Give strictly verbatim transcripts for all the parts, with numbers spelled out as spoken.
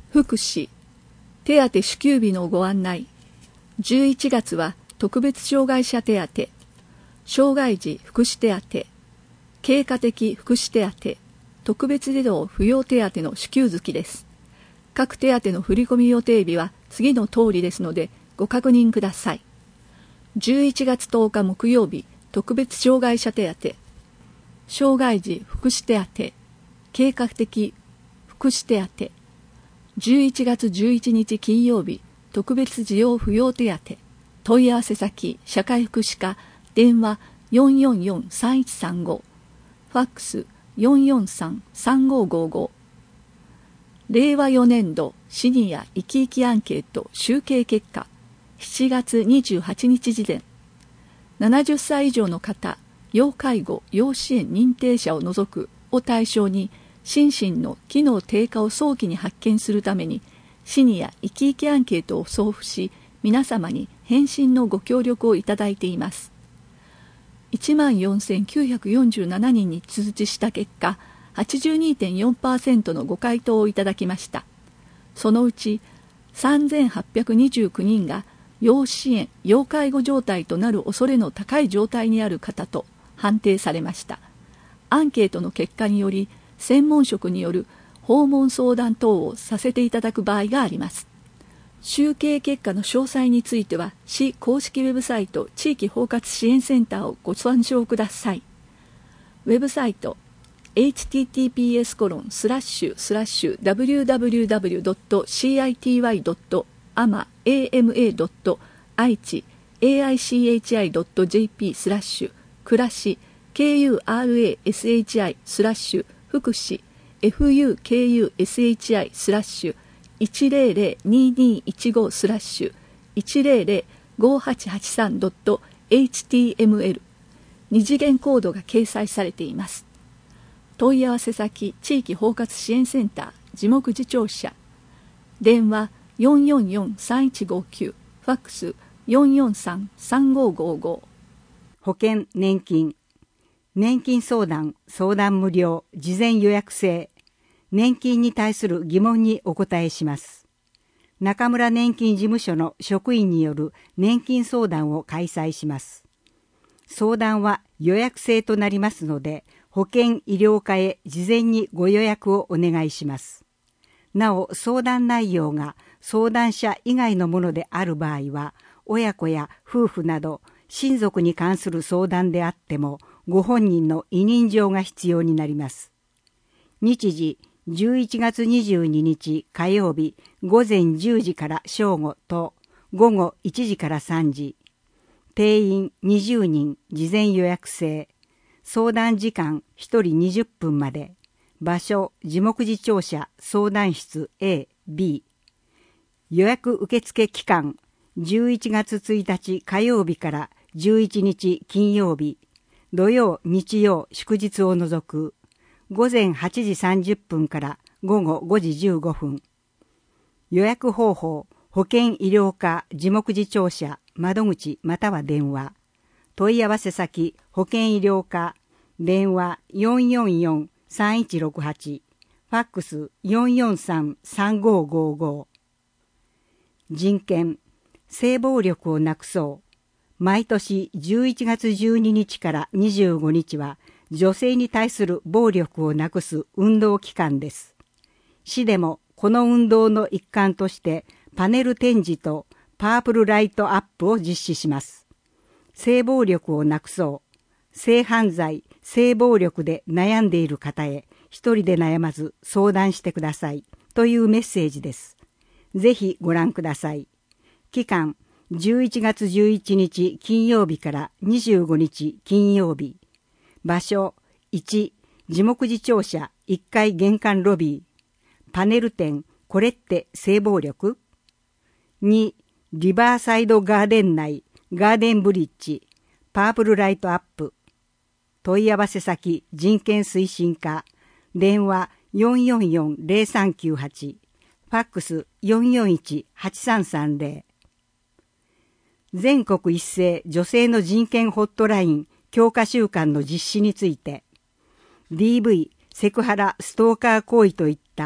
福祉、手当支給日のご案内。じゅういちがつは特別障害者手当、障害児福祉手当、経過的福祉手当、特別児童扶養手当の支給月です。各手当の振込予定日は次の通りですのでご確認ください。じゅういちがつとおか木曜日、特別障害者手当、障害児福祉手当、計画的福祉手当。じゅういちがつじゅういちにち金曜日、特別児童扶養手当。問い合わせ先、社会福祉課、電話 よんよんよんさんいちさんご、ファックス よんよんさんさんごごご。れいわよねんどシニア生き生きアンケート集計結果、しちがつにじゅうはちにち時点。ななじゅっさい以上の方、要介護・要支援認定者を除くを対象に、心身の機能低下を早期に発見するために、シニア生き生きアンケートを送付し、皆様に返信のご協力をいただいています。いちまんよんせんきゅうひゃくよんじゅうななにんに通知した結果、はちじゅうにてんよんパーセント のご回答をいただきました。そのうちさんぜんはっぴゃくにじゅうきゅうにんが要支援・要介護状態となる恐れの高い状態にある方と判定されました。アンケートの結果により、専門職による訪問相談等をさせていただく場合があります。集計結果の詳細については、市公式ウェブサイト地域包括支援センターをご参照ください。ウェブサイト エイチティーティーピーエスコロンスラッシュスラッシュダブリューダブリューダブリュードットシーアイティーワイドットアマエーエムエードットアイチエーアイシーエイチアイドットジェーピースラッシュ暮らし ケーユーアールエーエスエイチアイスラッシュ福祉 エフユーケーユーエスエイチアイスラッシュいちまるまるにーにーいちごスラッシュいちまるまるごはちはちさんドットエイチティーエムエル 二次元コードが掲載されています。問い合わせ先地域包括支援センター地目次長者、電話 よんよんよんさんいちごきゅう、ファックス よんよんさんさんごごご。 保険・年金、年金相談、相談無料、事前予約制、年金に対する疑問にお答えします。中村年金事務所の職員による年金相談を開催します。相談は予約制となりますので、保険医療課へ事前にご予約をお願いします。なお、相談内容が相談者以外のものである場合は、親子や夫婦など親族に関する相談であっても、ご本人の委任状が必要になります。日時じゅういちがつにじゅうににち火曜日ごぜんじゅうじから正午と午後いちじからさんじ。定員にじゅうにん、事前予約制。相談時間ひとりにじゅっぷんまで。場所、地目次長者相談室 エー、ビー。予約受付期間、じゅういちがつついたち火曜日からじゅういちにち金曜日、土曜、日曜、祝日を除く、ごぜんはちじさんじゅっぷんから午後ごじじゅうごふん。予約方法、保険医療課地目次長者窓口または電話。問い合わせ先、保険医療課、電話 よんよんよんさんいちろくはち、ファックス よんよんさんさんごごご。人権、性暴力をなくそう。毎年じゅういちがつじゅうににちからにじゅうごにちは女性に対する暴力をなくす運動期間です。市でもこの運動の一環としてパネル展示とパープルライトアップを実施します。性暴力をなくそう。性犯罪、性暴力で悩んでいる方へ一人で悩まず相談してくださいというメッセージです。ぜひご覧ください。期間じゅういちがつじゅういちにち金曜日からにじゅうごにち金曜日。場所いち、地目次庁舎いっかい玄関ロビー。パネル展これって性暴力？に、リバーサイドガーデン内ガーデンブリッジパープルライトアップ。問い合わせ先人権推進課。電話 よんよんよんぜろさんきゅうはち。ファックス よんよんいちはちさんさんぜろ。全国一斉女性の人権ホットライン強化週間の実施について、ディーブイ、セクハラ、ストーカー行為といった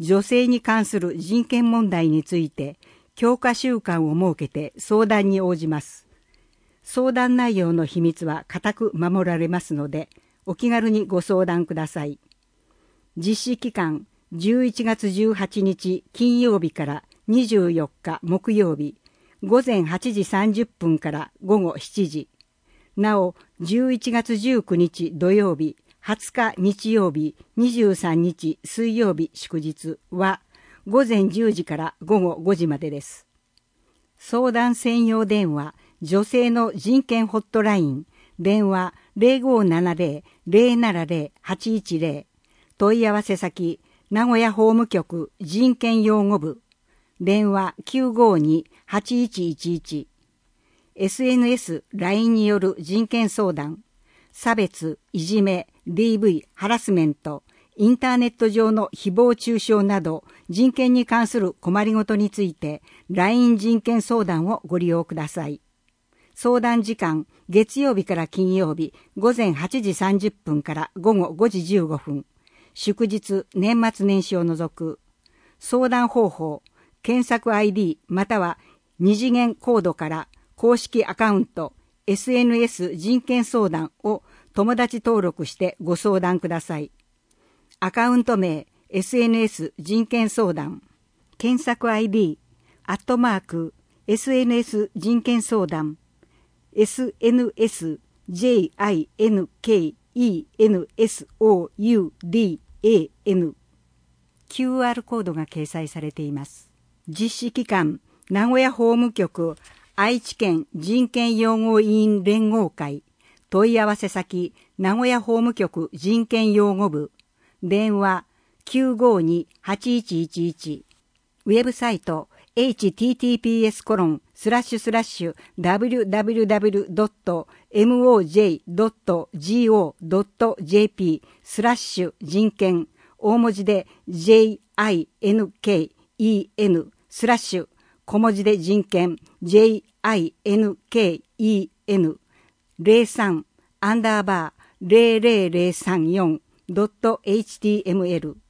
女性に関する人権問題について強化週間を設けて相談に応じます。相談内容の秘密は固く守られますので、お気軽にご相談ください。実施期間じゅういちがつじゅうはちにち金曜日からにじゅうよっか木曜日、ごぜんはちじさんじゅっぷんからごごしちじ。なお、じゅういちがつじゅうくにち土曜日、はつか日曜日、にじゅうさんにち水曜日祝日はごぜんじゅうじからごごごじまでです。相談専用電話、女性の人権ホットライン、電話 ゼロごーななゼロ ゼロななゼロ はちいちゼロ、問い合わせ先、名古屋法務局人権擁護部、電話 きゅうごーに はちいちいちいち、エスエヌエス、ライン による人権相談、差別、いじめ、ディーブイ、ハラスメント、インターネット上の誹謗中傷など人権に関する困りごとについて ライン 人権相談をご利用ください。相談時間、月曜日から金曜日、ごぜんはちじさんじゅっぷんからごごごじじゅうごふん、祝日、年末年始を除く。相談方法、検索 アイディー または二次元コードから公式アカウント、エスエヌエス 人権相談を友達登録してご相談ください。アカウント名、エスエヌエス 人権相談。検索 アイディー、アットマーク、エスエヌエス 人権相談。エスエヌエス ジェイアイエヌケーイーエヌエスオーユーディーエーエヌ。キューアール コードが掲載されています。実施機関、名古屋法務局、愛知県人権擁護委員連合会。問い合わせ先、名古屋法務局人権擁護部。電話 きゅうごーに はちいちいちいち。ウェブサイト エイチティーティーピーエスコロンスラッシュスラッシュダブリューダブリューダブリュードットエムオージェイドットジーオードットジェーピー スラッシュ人権大文字で ジェイアイエヌケーイーエヌ スラッシュ小文字で人権 ジェイアイエヌケーイーエヌ ゼロさんアンダーバーゼロゼロゼロさんよんドットエイチティーエムエル